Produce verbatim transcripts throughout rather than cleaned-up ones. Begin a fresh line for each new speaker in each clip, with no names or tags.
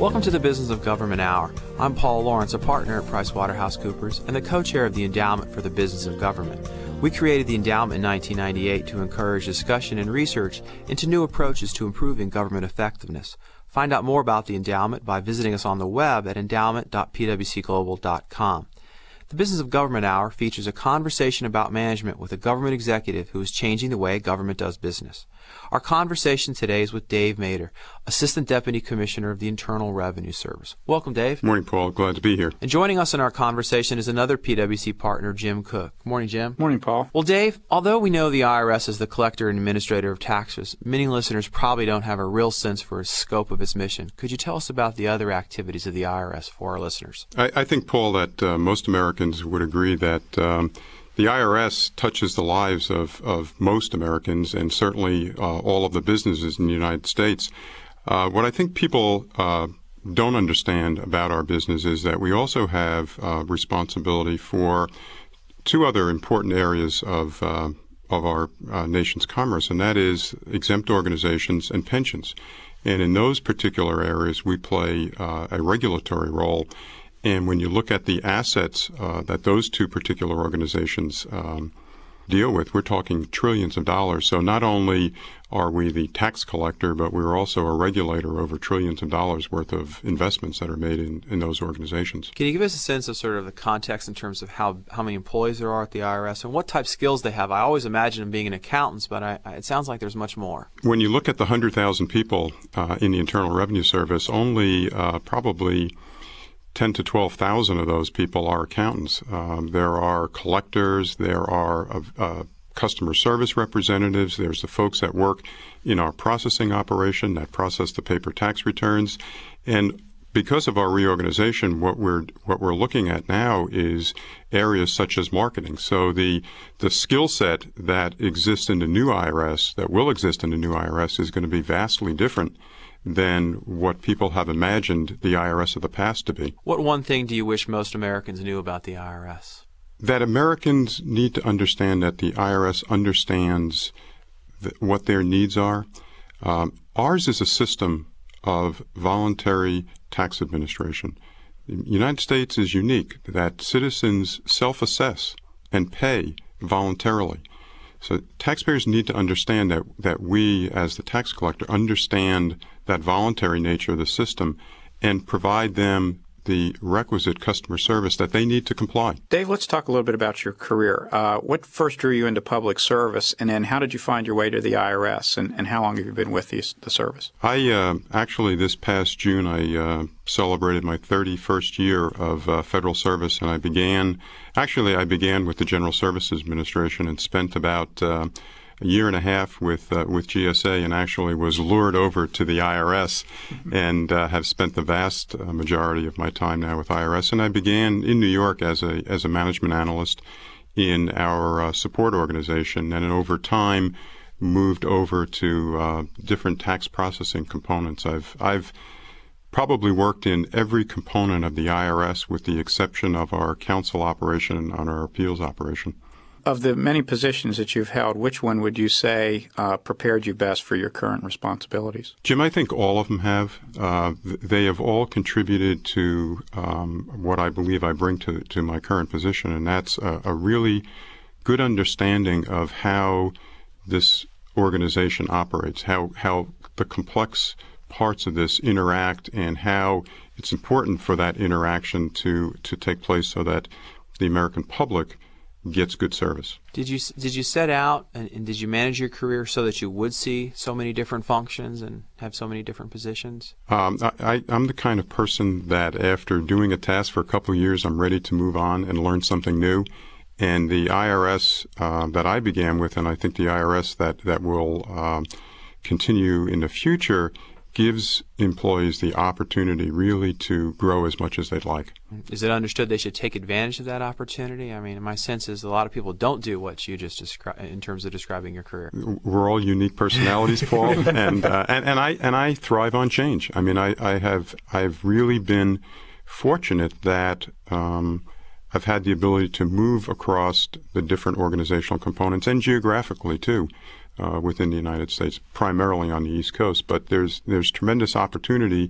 Welcome to the Business of Government Hour. I'm Paul Lawrence, a partner at PricewaterhouseCoopers and the co-chair of the Endowment for the Business of Government. We created the endowment in nineteen ninety-eight to encourage discussion and research into new approaches to improving government effectiveness. Find out more about the endowment by visiting us on the web at endowment dot p w c global dot com. The Business of Government Hour features a conversation about management with a government executive who is changing the way government does business. Our conversation today is with Dave Mader, Assistant Deputy Commissioner of the Internal Revenue Service. Welcome, Dave.
Morning, Paul. Glad to be here.
And joining us in our conversation is another P W C partner, Jim Cook. Morning, Jim.
Morning, Paul.
Well, Dave, although we know the I R S is the collector and administrator of taxes, many listeners probably don't have a real sense for the scope of its mission. Could you tell us about the other activities of the I R S for our listeners?
I, I think, Paul, that uh, most Americans would agree that um, the I R S touches the lives of, of most Americans and certainly uh, all of the businesses in the United States. Uh, what I think people uh, don't understand about our business is that we also have uh, responsibility for two other important areas of uh, of our uh, nation's commerce, and that is exempt organizations and pensions. And in those particular areas, we play uh, a regulatory role. And when you look at the assets uh, that those two particular organizations um, deal with, we're talking trillions of dollars. So not only are we the tax collector, but we're also a regulator over trillions of dollars worth of investments that are made in, in those organizations.
Can you give us a sense of sort of the context in terms of how, how many employees there are at the I R S and what type of skills they have? I always imagine them being an accountants, but I, I, it sounds like there's much more.
When you look at the one hundred thousand people uh, in the Internal Revenue Service, only uh, probably ten to twelve thousand of those people are accountants. Um, there are collectors, there are uh, uh, customer service representatives, there's the folks that work in our processing operation that process the paper tax returns. And because of our reorganization, what we're what we're looking at now is areas such as marketing. So the the skill set that exists in the new I R S, that will exist in the new I R S, is going to be vastly different than what people have imagined the I R S of the past to be.
What one thing do you wish most Americans knew about the I R S?
That Americans need to understand that the I R S understands th- what their needs are. Um, ours is a system of voluntary tax administration. The United States is unique that citizens self-assess and pay voluntarily. So taxpayers need to understand that, that we, as the tax collector, understand that voluntary nature of the system and provide them the requisite customer service that they need to comply.
Dave, let's talk a little bit about your career. Uh, what first drew you into public service, and then how did you find your way to the I R S, and, and how long have you been with the, the service?
I uh, actually, this past June, I uh, celebrated my thirty-first year of uh, federal service, and I began, actually, I began with the General Services Administration and spent about uh, a year and a half with uh, with G S A, and actually was lured over to the I R S mm-hmm. and uh, have spent the vast uh, majority of my time now with I R S. And I began in New York as a as a management analyst in our uh, support organization, and over time moved over to uh, different tax processing components. I've I've probably worked in every component of the I R S with the exception of our counsel operation and on our appeals operation.
Of the many positions that you've held, which one would you say uh, prepared you best for your current responsibilities?
Jim, I think all of them have. Uh, they have all contributed to um, what I believe I bring to, to my current position, and that's a, a really good understanding of how this organization operates, how, how the complex parts of this interact, and how it's important for that interaction to, to take place so that the American public gets good service.
Did you did you set out and, and did you manage your career so that you would see so many different functions and have so many different positions?
Um, I, I'm the kind of person that after doing a task for a couple of years, I'm ready to move on and learn something new. And the I R S uh, that I began with, and I think the I R S that, that will um, continue in the future, gives employees the opportunity really to grow as much as they'd like.
Is it understood they should take advantage of that opportunity? I mean, my sense is a lot of people don't do what you just described in terms of describing your career.
We're all unique personalities, Paul, and, uh, and and I and I thrive on change. I mean, I, I have I've really been fortunate that um, I've had the ability to move across the different organizational components and geographically too. Uh, within the United States, primarily on the East Coast, but there's there's tremendous opportunity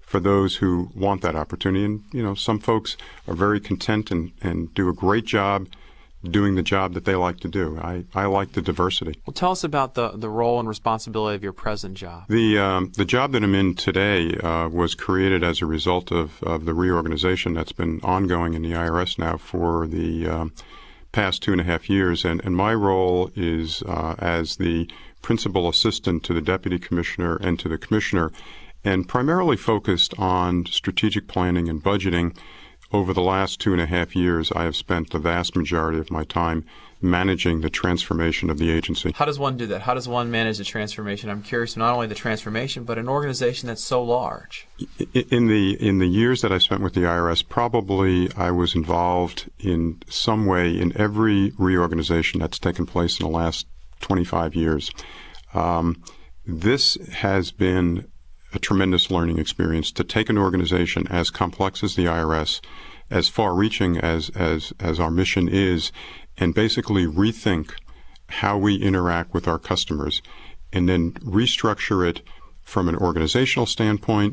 for those who want that opportunity. And, you know, some folks are very content and, and do a great job doing the job that they like to do. I, I like the diversity.
Well, tell us about the, the role and responsibility of your present job.
The um, the job that I'm in today uh, was created as a result of, of the reorganization that's been ongoing in the I R S now for the um, past two and a half years. And, and my role is uh, as the principal assistant to the deputy commissioner and to the commissioner, and primarily focused on strategic planning and budgeting. Over the last two and a half years, I have spent the vast majority of my time managing the transformation of the agency.
How does one do that? How does one manage the transformation? I'm curious, not only the transformation, but an organization that's so large.
In the in the years that I spent with the I R S, probably I was involved in some way in every reorganization that's taken place in the last twenty-five years. Um, this has been a tremendous learning experience to take an organization as complex as the I R S, as far-reaching as, as, as our mission is, and basically rethink how we interact with our customers, and then restructure it from an organizational standpoint,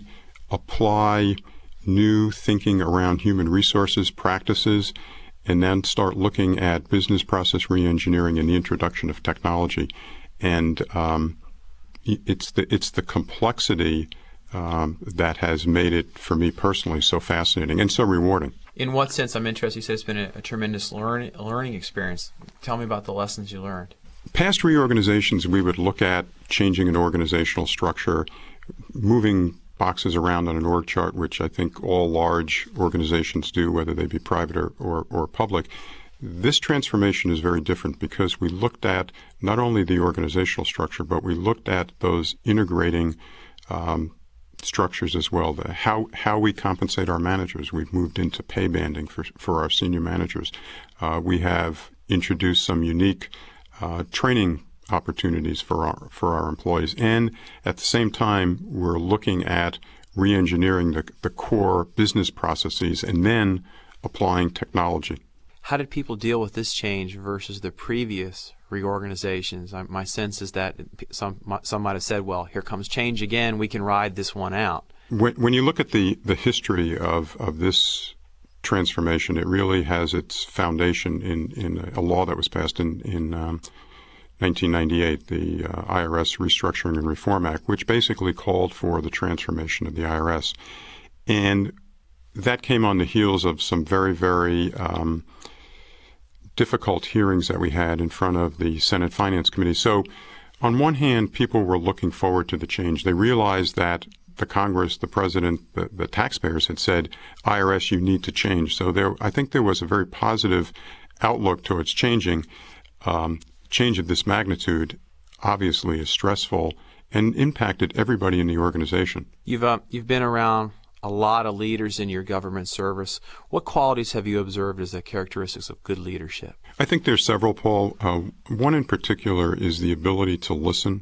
apply new thinking around human resources practices, and then start looking at business process reengineering and the introduction of technology. And um, It's the it's the complexity um, that has made it, for me personally, so fascinating and so rewarding.
In what sense? I'm interested. You said it's been a, a tremendous learn, learning experience. Tell me about the lessons you learned.
Past reorganizations, we would look at changing an organizational structure, moving boxes around on an org chart, which I think all large organizations do, whether they be private or, or, or public. This transformation is very different because we looked at not only the organizational structure, but we looked at those integrating um, structures as well. The, how how we compensate our managers. We've moved into pay banding for for our senior managers. Uh, we have introduced some unique uh, training opportunities for our for our employees, and at the same time, we're looking at reengineering the the core business processes and then applying technology.
How did people deal with this change versus the previous reorganizations? I, my sense is that some some might have said, well, here comes change again, we can ride this one out.
When, when you look at the, the history of, of this transformation, it really has its foundation in, in a law that was passed in, in um, nineteen ninety-eight, the uh, I R S Restructuring and Reform Act, which basically called for the transformation of the I R S. And that came on the heels of some very, very um, difficult hearings that we had in front of the Senate Finance Committee. So on one hand, people were looking forward to the change. They realized that the Congress, the President, the, the taxpayers had said, I R S, you need to change. So there, I think there was a very positive outlook towards changing. Um, change of this magnitude obviously is stressful and impacted everybody in the organization.
You've uh, you've been around a lot of leaders in your government service. What qualities have you observed as the characteristics of good leadership?
I think there's several, Paul. Uh, one in particular is the ability to listen,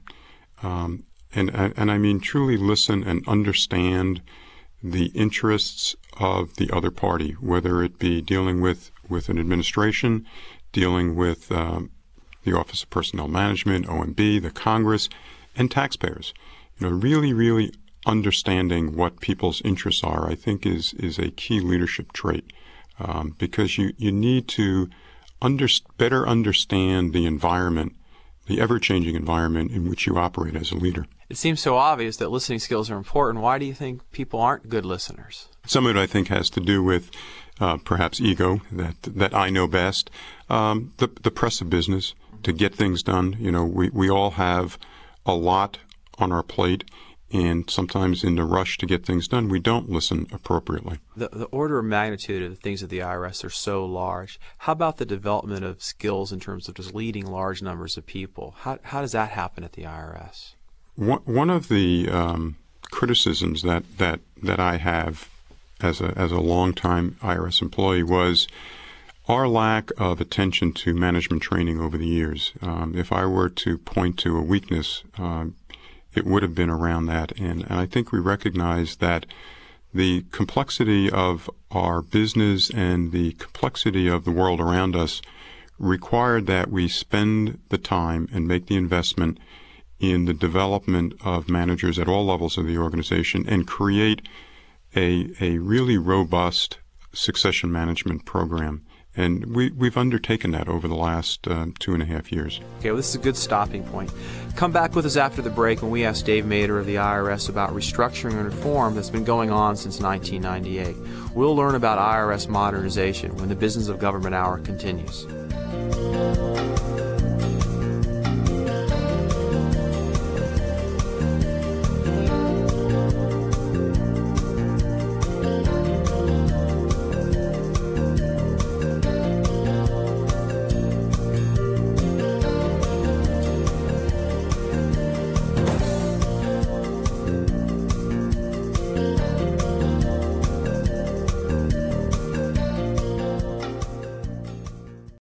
um, and, and I mean truly listen and understand the interests of the other party, whether it be dealing with, with an administration, dealing with um, the Office of Personnel Management, O M B, the Congress, and taxpayers. You know, really, really understanding what people's interests are, I think, is is a key leadership trait, um, because you, you need to under, better understand the environment, the ever-changing environment in which you operate as a leader.
It seems so obvious that listening skills are important. Why do you think people aren't good listeners?
Some of it, I think, has to do with uh, perhaps ego, that that I know best, um, the the press of business to get things done. You know, we, we all have a lot on our plate. And sometimes in the rush to get things done, we don't listen appropriately.
The, the order of magnitude of the things at the I R S are so large. How about the development of skills in terms of just leading large numbers of people? How, how does that happen at the I R S?
One, one of the um, criticisms that, that, that I have as a, as a longtime I R S employee was our lack of attention to management training over the years. Um, if I were to point to a weakness, um, it would have been around that. And, and I think we recognize that the complexity of our business and the complexity of the world around us required that we spend the time and make the investment in the development of managers at all levels of the organization and create a, a really robust succession management program. And we, we've undertaken that over the last uh, two and a half years.
Okay, well, this is a good stopping point. Come back with us after the break when we ask Dave Mader of the I R S about restructuring and reform that's been going on since nineteen ninety-eight. We'll learn about I R S modernization when the Business of Government Hour continues.